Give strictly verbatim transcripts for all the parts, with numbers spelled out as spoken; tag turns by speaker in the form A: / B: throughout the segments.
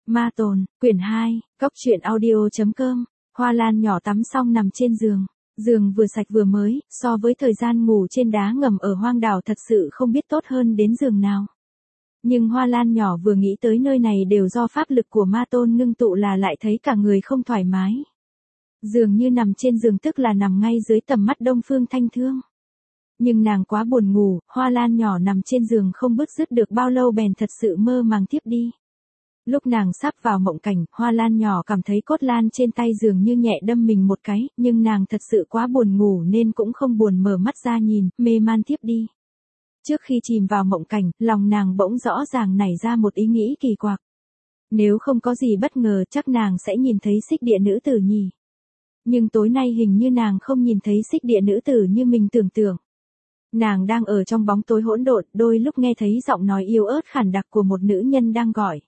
A: Ma Tồn, quyển hai, Cốc truyện audio.com. Hoa Lan nhỏ tắm xong nằm trên giường. Giường vừa sạch vừa mới, so với thời gian ngủ trên đá ngầm ở hoang đảo thật sự không biết tốt hơn đến giường nào. Nhưng Hoa Lan nhỏ vừa nghĩ tới nơi này đều do pháp lực của Ma Tôn ngưng tụ là lại thấy cả người không thoải mái. Dường như nằm trên giường tức là nằm ngay dưới tầm mắt Đông Phương Thanh Thương. Nhưng nàng quá buồn ngủ, Hoa Lan nhỏ nằm trên giường không bứt rứt được bao lâu bèn thật sự mơ màng tiếp đi. Lúc nàng sắp vào mộng cảnh, Hoa Lan nhỏ cảm thấy cốt lan trên tay dường như nhẹ đâm mình một cái, nhưng nàng thật sự quá buồn ngủ nên cũng không buồn mở mắt ra nhìn, mê man tiếp đi. Trước khi chìm vào mộng cảnh, lòng nàng bỗng rõ ràng nảy ra một ý nghĩ kỳ quặc. Nếu không có gì bất ngờ chắc nàng sẽ nhìn thấy xích địa nữ tử nhỉ. Nhưng tối nay hình như nàng không nhìn thấy xích địa nữ tử như mình tưởng tượng. Nàng đang ở trong bóng tối hỗn độn, đôi lúc nghe thấy giọng nói yếu ớt khản đặc của một nữ nhân đang gọi.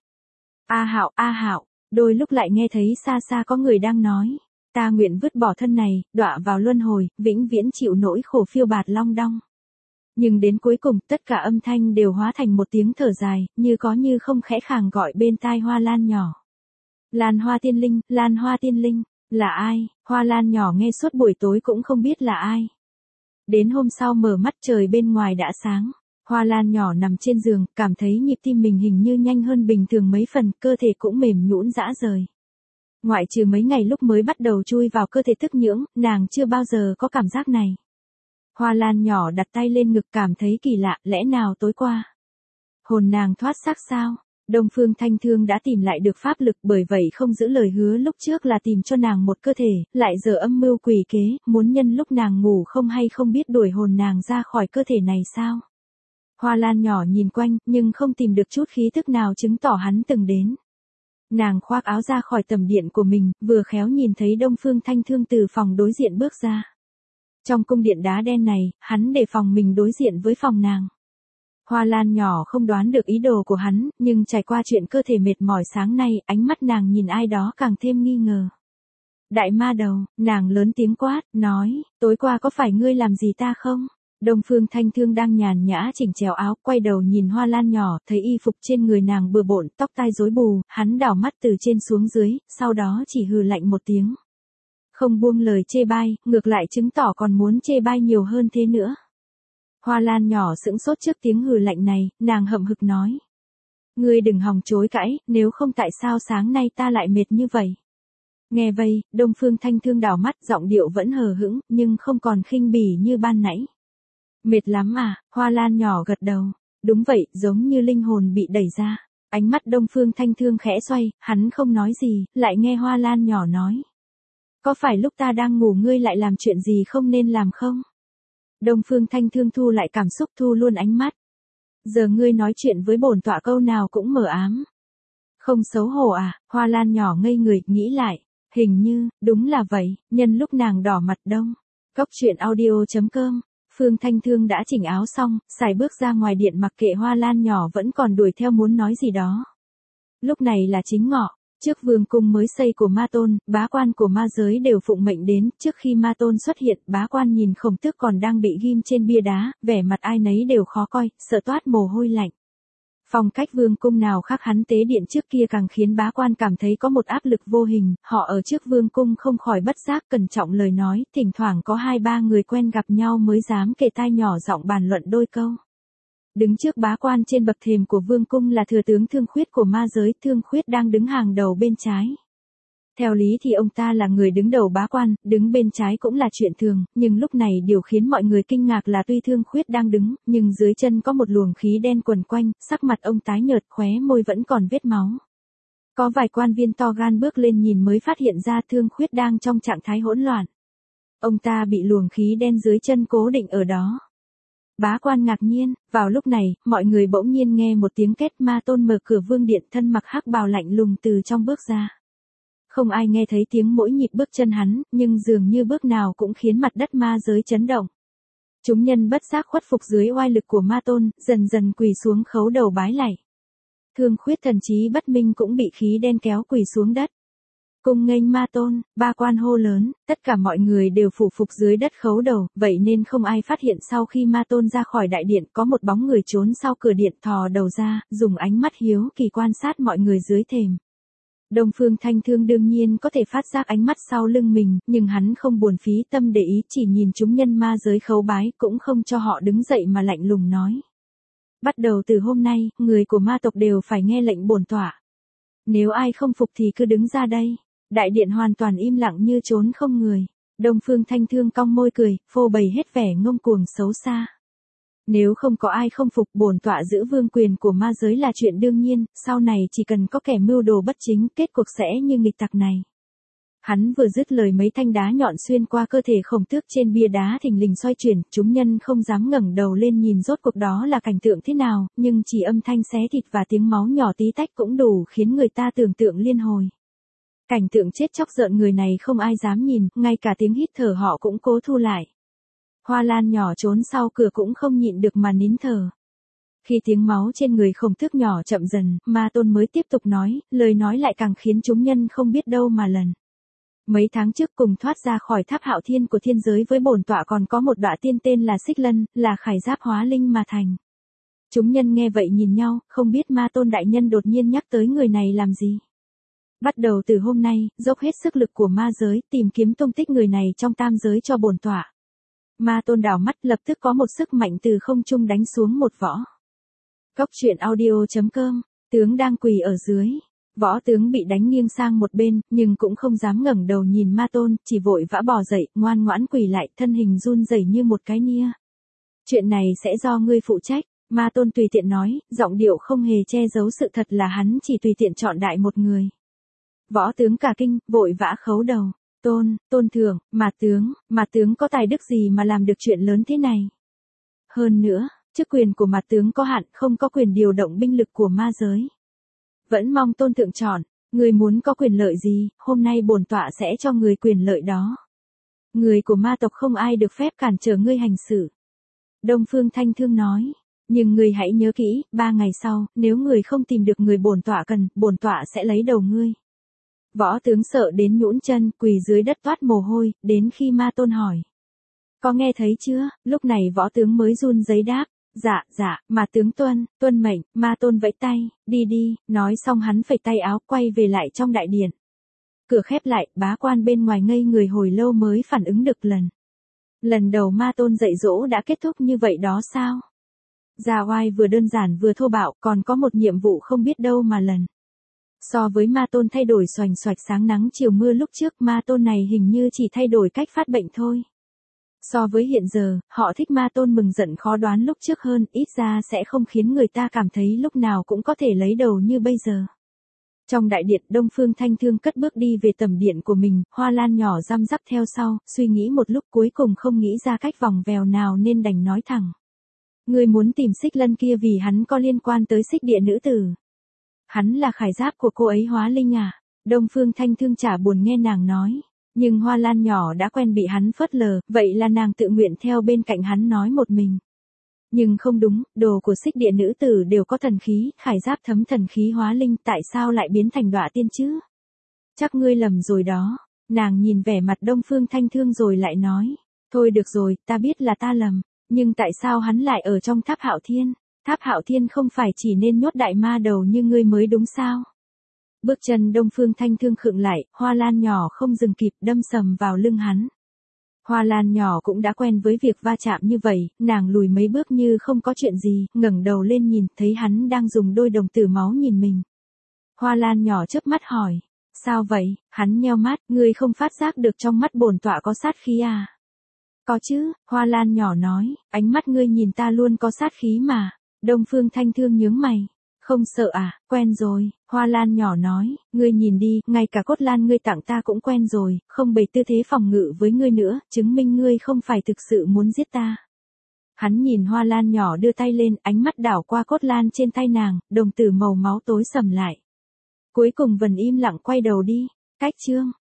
A: A Hạo, A Hạo, đôi lúc lại nghe thấy xa xa có người đang nói. Ta nguyện vứt bỏ thân này, đọa vào luân hồi, vĩnh viễn chịu nỗi khổ phiêu bạt long đong. Nhưng đến cuối cùng tất cả âm thanh đều hóa thành một tiếng thở dài, như có như không khẽ khàng gọi bên tai Hoa Lan nhỏ. Lan Hoa Tiên Linh, Lan Hoa Tiên Linh, là ai? Hoa Lan nhỏ nghe suốt buổi tối cũng không biết là ai. Đến hôm sau mở mắt trời bên ngoài đã sáng. Hoa Lan nhỏ nằm trên giường, cảm thấy nhịp tim mình hình như nhanh hơn bình thường mấy phần, cơ thể cũng mềm nhũn rã rời. Ngoại trừ mấy ngày lúc mới bắt đầu chui vào cơ thể tức nhưỡng, nàng chưa bao giờ có cảm giác này. Hoa Lan nhỏ đặt tay lên ngực cảm thấy kỳ lạ, lẽ nào tối qua hồn nàng thoát xác sao? Đông Phương Thanh Thương đã tìm lại được pháp lực, bởi vậy không giữ lời hứa lúc trước là tìm cho nàng một cơ thể, lại giờ âm mưu quỷ kế, muốn nhân lúc nàng ngủ không hay không biết đuổi hồn nàng ra khỏi cơ thể này sao? Hoa Lan nhỏ nhìn quanh, nhưng không tìm được chút khí tức nào chứng tỏ hắn từng đến. Nàng khoác áo ra khỏi tầm điện của mình, vừa khéo nhìn thấy Đông Phương Thanh Thương từ phòng đối diện bước ra. Trong cung điện đá đen này, hắn để phòng mình đối diện với phòng nàng. Hoa Lan nhỏ không đoán được ý đồ của hắn, nhưng trải qua chuyện cơ thể mệt mỏi sáng nay, ánh mắt nàng nhìn ai đó càng thêm nghi ngờ. Đại ma đầu, nàng lớn tiếng quát, nói, tối qua có phải ngươi làm gì ta không? Đông Phương Thanh Thương đang nhàn nhã chỉnh chèo áo, quay đầu nhìn Hoa Lan nhỏ, thấy y phục trên người nàng bừa bộn, tóc tai rối bù, hắn đảo mắt từ trên xuống dưới, sau đó chỉ hừ lạnh một tiếng. Không buông lời chê bai, ngược lại chứng tỏ còn muốn chê bai nhiều hơn thế nữa. Hoa Lan nhỏ sững sốt trước tiếng hừ lạnh này, nàng hậm hực nói. Ngươi đừng hòng chối cãi, nếu không tại sao sáng nay ta lại mệt như vậy? Nghe vậy, Đông Phương Thanh Thương đảo mắt, giọng điệu vẫn hờ hững, nhưng không còn khinh bỉ như ban nãy. Mệt lắm à? Hoa Lan nhỏ gật đầu. Đúng vậy, giống như linh hồn bị đẩy ra. Ánh mắt Đông Phương Thanh Thương khẽ xoay, hắn không nói gì, lại nghe Hoa Lan nhỏ nói. Có phải lúc ta đang ngủ ngươi lại làm chuyện gì không nên làm không? Đông Phương Thanh Thương thu lại cảm xúc, thu luôn ánh mắt. Giờ ngươi nói chuyện với bổn tọa câu nào cũng mờ ám. Không xấu hổ à? Hoa Lan nhỏ ngây người, nghĩ lại. Hình như, đúng là vậy, nhân lúc nàng đỏ mặt đông. Cốc truyện audio.com. Phương Thanh Thương đã chỉnh áo xong, xài bước ra ngoài điện mặc kệ Hoa Lan nhỏ vẫn còn đuổi theo muốn nói gì đó. Lúc này là chính ngọ, trước vương cung mới xây của Ma Tôn, bá quan của ma giới đều phụng mệnh đến, trước khi Ma Tôn xuất hiện, bá quan nhìn Khổng Tước còn đang bị ghim trên bia đá, vẻ mặt ai nấy đều khó coi, sợ toát mồ hôi lạnh. Phong cách vương cung nào khác hắn tế điện trước kia càng khiến bá quan cảm thấy có một áp lực vô hình, họ ở trước vương cung không khỏi bất giác cẩn trọng lời nói, thỉnh thoảng có hai ba người quen gặp nhau mới dám kề tai nhỏ giọng bàn luận đôi câu. Đứng trước bá quan trên bậc thềm của vương cung là thừa tướng Thương Khuyết của ma giới, Thương Khuyết đang đứng hàng đầu bên trái. Theo lý thì ông ta là người đứng đầu bá quan, đứng bên trái cũng là chuyện thường, nhưng lúc này điều khiến mọi người kinh ngạc là tuy Thương Khuyết đang đứng, nhưng dưới chân có một luồng khí đen quần quanh, sắc mặt ông tái nhợt, khóe môi vẫn còn vết máu. Có vài quan viên to gan bước lên nhìn mới phát hiện ra Thương Khuyết đang trong trạng thái hỗn loạn. Ông ta bị luồng khí đen dưới chân cố định ở đó. Bá quan ngạc nhiên, vào lúc này, mọi người bỗng nhiên nghe một tiếng két, Ma Tôn mở cửa vương điện, thân mặc hắc bào lạnh lùng từ trong bước ra. Không ai nghe thấy tiếng mỗi nhịp bước chân hắn, nhưng dường như bước nào cũng khiến mặt đất ma giới chấn động. Chúng nhân bất giác khuất phục dưới oai lực của Ma Tôn, dần dần quỳ xuống khấu đầu bái lạy. Thương Khuyết thần trí bất minh cũng bị khí đen kéo quỳ xuống đất. Cung nghênh Ma Tôn, ba quan hô lớn, tất cả mọi người đều phủ phục dưới đất khấu đầu, vậy nên không ai phát hiện sau khi Ma Tôn ra khỏi đại điện có một bóng người trốn sau cửa điện thò đầu ra, dùng ánh mắt hiếu kỳ quan sát mọi người dưới thềm. Đông Phương Thanh Thương đương nhiên có thể phát giác ánh mắt sau lưng mình, nhưng hắn không buồn phí tâm để ý, chỉ nhìn chúng nhân ma giới khấu bái, cũng không cho họ đứng dậy mà lạnh lùng nói. Bắt đầu từ hôm nay, người của ma tộc đều phải nghe lệnh bổn tọa. Nếu ai không phục thì cứ đứng ra đây. Đại điện hoàn toàn im lặng như trốn không người. Đông Phương Thanh Thương cong môi cười, phô bày hết vẻ ngông cuồng xấu xa. Nếu không có ai không phục, bổn tọa giữ vương quyền của ma giới là chuyện đương nhiên, sau này chỉ cần có kẻ mưu đồ bất chính, kết cuộc sẽ như nghịch tặc này. Hắn vừa dứt lời, mấy thanh đá nhọn xuyên qua cơ thể khổng tước trên bia đá thình lình xoay chuyển, chúng nhân không dám ngẩng đầu lên nhìn rốt cuộc đó là cảnh tượng thế nào, nhưng chỉ âm thanh xé thịt và tiếng máu nhỏ tí tách cũng đủ khiến người ta tưởng tượng liên hồi. Cảnh tượng chết chóc rợn người này không ai dám nhìn, ngay cả tiếng hít thở họ cũng cố thu lại. Hoa Lan nhỏ trốn sau cửa cũng không nhịn được mà nín thở. Khi tiếng máu trên người khổng tước nhỏ chậm dần, Ma Tôn mới tiếp tục nói, lời nói lại càng khiến chúng nhân không biết đâu mà lần. Mấy tháng trước cùng thoát ra khỏi tháp Hạo Thiên của thiên giới với bổn tọa còn có một đọa tiên tên là Xích Lân, là khải giáp hóa linh mà thành. Chúng nhân nghe vậy nhìn nhau, không biết Ma Tôn đại nhân đột nhiên nhắc tới người này làm gì. Bắt đầu từ hôm nay, dốc hết sức lực của ma giới, tìm kiếm tung tích người này trong tam giới cho bổn tọa. Ma Tôn đảo mắt, lập tức có một sức mạnh từ không trung đánh xuống một võ. Cốc truyện audio chấm com, tướng đang quỳ ở dưới. Võ tướng bị đánh nghiêng sang một bên, nhưng cũng không dám ngẩng đầu nhìn Ma Tôn, chỉ vội vã bò dậy, ngoan ngoãn quỳ lại, thân hình run rẩy như một cái nia. Chuyện này sẽ do ngươi phụ trách, Ma Tôn tùy tiện nói, giọng điệu không hề che giấu sự thật là hắn chỉ tùy tiện chọn đại một người. Võ tướng cả kinh, vội vã khấu đầu. Tôn, tôn thượng, mà tướng, mà tướng có tài đức gì mà làm được chuyện lớn thế này? Hơn nữa, chức quyền của mà tướng có hạn, không có quyền điều động binh lực của ma giới. Vẫn mong tôn thượng chọn, người muốn có quyền lợi gì, hôm nay bổn tọa sẽ cho người quyền lợi đó. Người của ma tộc không ai được phép cản trở ngươi hành xử. Đông Phương Thanh Thương nói, nhưng người hãy nhớ kỹ, ba ngày sau, nếu người không tìm được người bổn tọa cần, bổn tọa sẽ lấy đầu ngươi. Võ tướng sợ đến nhũn chân, quỳ dưới đất toát mồ hôi, đến khi Ma Tôn hỏi. Có nghe thấy chưa? Lúc này võ tướng mới run giấy đáp. Dạ, dạ, mà tướng tuân, tuân mệnh. Ma Tôn vẫy tay, đi đi, nói xong hắn phẩy tay áo quay về lại trong đại điện. Cửa khép lại, bá quan bên ngoài ngây người hồi lâu mới phản ứng được lần. Lần đầu Ma Tôn dạy dỗ đã kết thúc như vậy đó sao? Gia oai vừa đơn giản vừa thô bạo, còn có một nhiệm vụ không biết đâu mà lần. So với Ma Tôn thay đổi xoành xoạch sáng nắng chiều mưa lúc trước, Ma Tôn này hình như chỉ thay đổi cách phát bệnh thôi. So với hiện giờ, họ thích Ma Tôn mừng giận khó đoán lúc trước hơn, ít ra sẽ không khiến người ta cảm thấy lúc nào cũng có thể lấy đầu như bây giờ. Trong đại điện, Đông Phương Thanh Thương cất bước đi về tầm điện của mình, Hoa Lan nhỏ răm rắp theo sau, suy nghĩ một lúc cuối cùng không nghĩ ra cách vòng vèo nào nên đành nói thẳng. Người muốn tìm Xích Lân kia vì hắn có liên quan tới Xích Địa nữ tử. Hắn là khải giáp của cô ấy hóa linh à? Đông Phương Thanh Thương chả buồn nghe nàng nói. Nhưng Hoa Lan nhỏ đã quen bị hắn phớt lờ, vậy là nàng tự nguyện theo bên cạnh hắn nói một mình. Nhưng không đúng, đồ của Xích Địa nữ tử đều có thần khí, khải giáp thấm thần khí hóa linh, tại sao lại biến thành đọa tiên chứ? Chắc ngươi lầm rồi đó. Nàng nhìn vẻ mặt Đông Phương Thanh Thương rồi lại nói. Thôi được rồi, ta biết là ta lầm. Nhưng tại sao hắn lại ở trong tháp Hạo Thiên? Tháp Hạo Thiên không phải chỉ nên nhốt đại ma đầu như ngươi mới đúng sao? Bước chân Đông Phương Thanh Thương khựng lại, Hoa Lan nhỏ không dừng kịp đâm sầm vào lưng hắn. Hoa Lan nhỏ cũng đã quen với việc va chạm như vậy, nàng lùi mấy bước như không có chuyện gì, ngẩng đầu lên nhìn, thấy hắn đang dùng đôi đồng tử máu nhìn mình. Hoa Lan nhỏ chớp mắt hỏi, sao vậy? Hắn nheo mắt, ngươi không phát giác được trong mắt bổn tọa có sát khí à? Có chứ, Hoa Lan nhỏ nói, ánh mắt ngươi nhìn ta luôn có sát khí mà. Đông Phương Thanh Thương nhướng mày. Không sợ à, quen rồi, Hoa Lan nhỏ nói, ngươi nhìn đi, ngay cả cốt lan ngươi tặng ta cũng quen rồi, không bày tư thế phòng ngự với ngươi nữa, chứng minh ngươi không phải thực sự muốn giết ta. Hắn nhìn Hoa Lan nhỏ đưa tay lên, ánh mắt đảo qua cốt lan trên tay nàng, đồng tử màu máu tối sầm lại. Cuối cùng Vân im lặng quay đầu đi, cách chương.